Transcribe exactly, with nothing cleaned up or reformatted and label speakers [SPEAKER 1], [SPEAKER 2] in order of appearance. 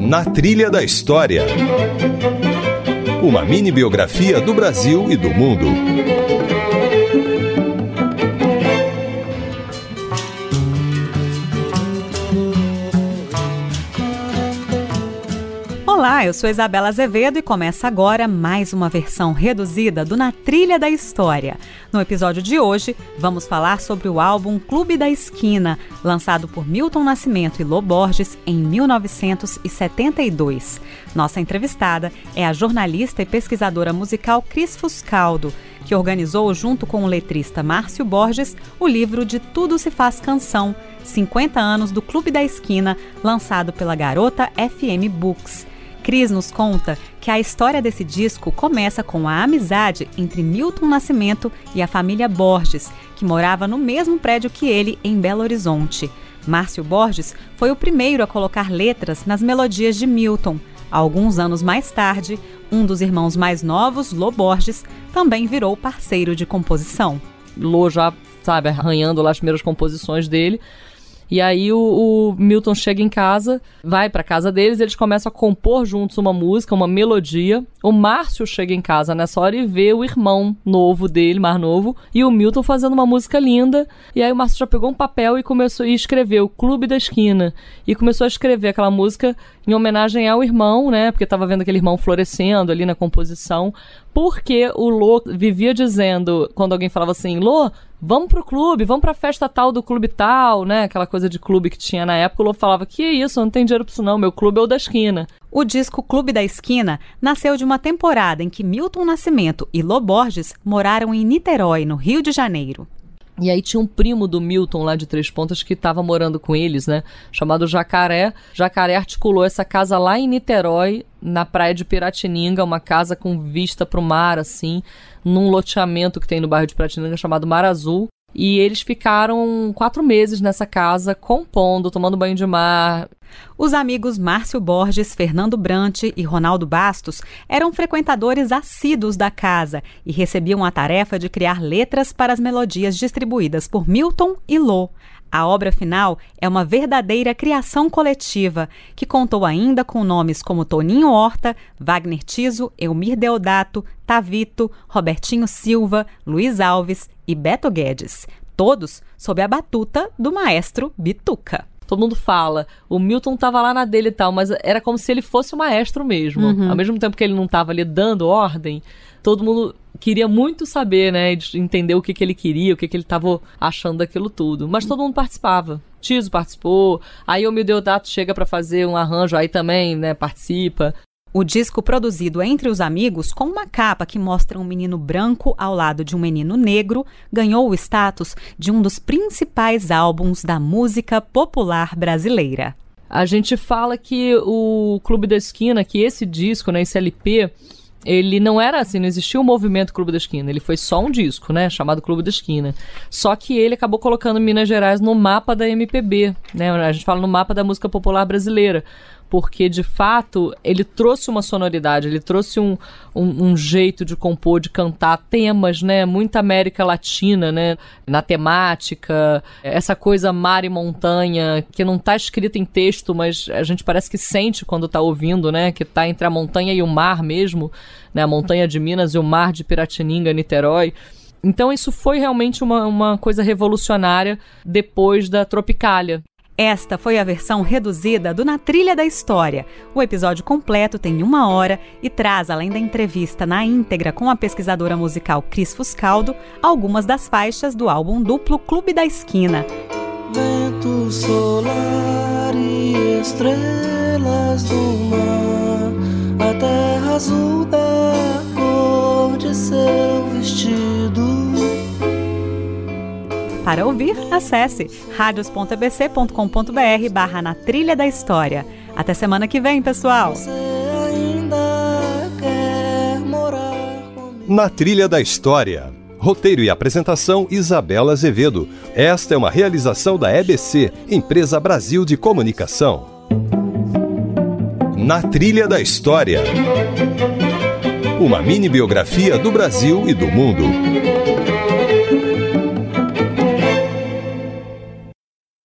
[SPEAKER 1] Na Trilha da História. Uma mini biografia do Brasil e do mundo.
[SPEAKER 2] Olá, eu sou Isabela Azevedo e começa agora mais uma versão reduzida do Na Trilha da História. No episódio de hoje, vamos falar sobre o álbum Clube da Esquina, lançado por Milton Nascimento e Lô Borges em mil novecentos e setenta e dois. Nossa entrevistada é a jornalista e pesquisadora musical Cris Fuscaldo, que organizou, junto com o letrista Márcio Borges, o livro De Tudo Se Faz Canção, cinquenta anos do Clube da Esquina, lançado pela Garota F M Books. Cris nos conta que a história desse disco começa com a amizade entre Milton Nascimento e a família Borges, que morava no mesmo prédio que ele, em Belo Horizonte. Márcio Borges foi o primeiro a colocar letras nas melodias de Milton. Alguns anos mais tarde, um dos irmãos mais novos, Lô Borges, também virou parceiro de composição.
[SPEAKER 3] Lô já, sabe, arranhando lá as primeiras composições dele. E aí o, o Milton chega em casa, vai pra casa deles, eles começam a compor juntos uma música, uma melodia. O Márcio chega em casa nessa hora e vê o irmão novo dele, mais novo, e o Milton fazendo uma música linda. E aí o Márcio já pegou um papel e começou a escrever o Clube da Esquina. E começou a escrever aquela música em homenagem ao irmão, né? Porque tava vendo aquele irmão florescendo ali na composição. Porque o Lô vivia dizendo, quando alguém falava assim, Lô, vamos pro clube, vamos pra festa tal do clube tal, né? Aquela coisa de clube que tinha na época, o Lô falava, que isso, eu não tenho dinheiro pra isso não, meu clube é o da esquina.
[SPEAKER 2] O disco Clube da Esquina nasceu de uma temporada em que Milton Nascimento e Lô Borges moraram em Niterói, no Rio de Janeiro.
[SPEAKER 3] E aí tinha um primo do Milton lá de Três Pontas que estava morando com eles, né? Chamado Jacaré. Jacaré articulou essa casa lá em Niterói, na praia de Piratininga, uma casa com vista para o mar, assim, num loteamento que tem no bairro de Piratininga chamado Mar Azul. E eles ficaram quatro meses nessa casa, compondo, tomando banho de mar.
[SPEAKER 2] Os amigos Márcio Borges, Fernando Brant e Ronaldo Bastos eram frequentadores assíduos da casa e recebiam a tarefa de criar letras para as melodias distribuídas por Milton e Lô. A obra final é uma verdadeira criação coletiva, que contou ainda com nomes como Toninho Horta, Wagner Tiso, Elmir Deodato, Tavito, Robertinho Silva, Luiz Alves e Beto Guedes, todos sob a batuta do maestro Bituca.
[SPEAKER 3] Todo mundo fala, o Milton tava lá na dele e tal, mas era como se ele fosse o maestro mesmo. Uhum. Ao mesmo tempo que ele não tava ali dando ordem, todo mundo queria muito saber, né, entender o que, que ele queria, o que, que ele tava achando daquilo tudo. Mas todo mundo participava. Tiso participou, aí o Elmir Deodato chega para fazer um arranjo, aí também, né, participa.
[SPEAKER 2] O disco, produzido entre os amigos, com uma capa que mostra um menino branco ao lado de um menino negro, ganhou o status de um dos principais álbuns da música popular brasileira.
[SPEAKER 3] A gente fala que o Clube da Esquina, que esse disco, né, esse L P, ele não era assim, não existia o movimento Clube da Esquina, ele foi só um disco, né, chamado Clube da Esquina. Só que ele acabou colocando Minas Gerais no mapa da M P B, né, a gente fala no mapa da música popular brasileira, porque, de fato, ele trouxe uma sonoridade, ele trouxe um, um, um jeito de compor, de cantar temas, né, muita América Latina, né, na temática, essa coisa mar e montanha, que não está escrita em texto, mas a gente parece que sente quando está ouvindo, né, que está entre a montanha e o mar mesmo, né, a montanha de Minas e o mar de Piratininga, Niterói. Então isso foi realmente uma, uma coisa revolucionária depois da Tropicália.
[SPEAKER 2] Esta foi a versão reduzida do Na Trilha da História. O episódio completo tem uma hora e traz, além da entrevista na íntegra com a pesquisadora musical Cris Fuscaldo, algumas das faixas do álbum duplo Clube da Esquina.
[SPEAKER 4] Vento solar e estrelas do mar, a terra azul da cor de seu vestido.
[SPEAKER 2] Para ouvir, acesse radios ponto a b c ponto com ponto b r barra na trilha da história. Até semana que vem, pessoal!
[SPEAKER 1] Na Trilha da História. Roteiro e apresentação, Isabela Azevedo. Esta é uma realização da E B C, Empresa Brasil de Comunicação. Na Trilha da História. Uma mini biografia do Brasil e do mundo.